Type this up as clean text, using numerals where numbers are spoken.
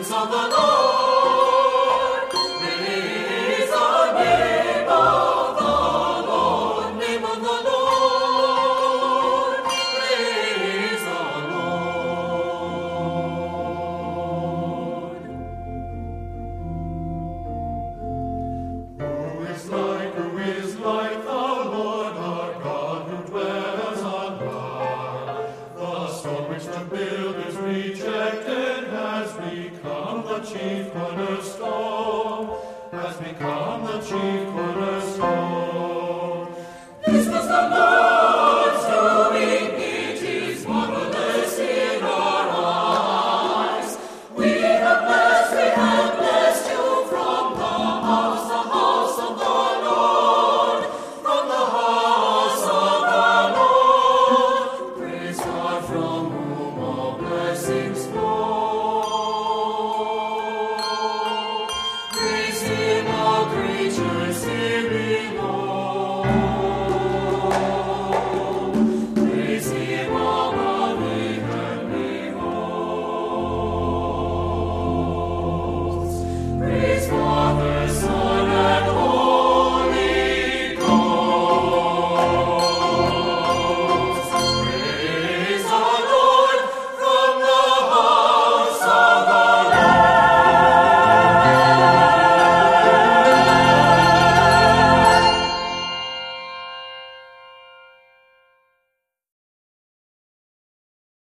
praise of the Lord. Praise the name of the Lord. Name of the Lord. Praise the Lord. Who is like the Lord our God, who dwells on high? The stone which the builders rejected has become the chief cornerstone, has become the chief cornerstone.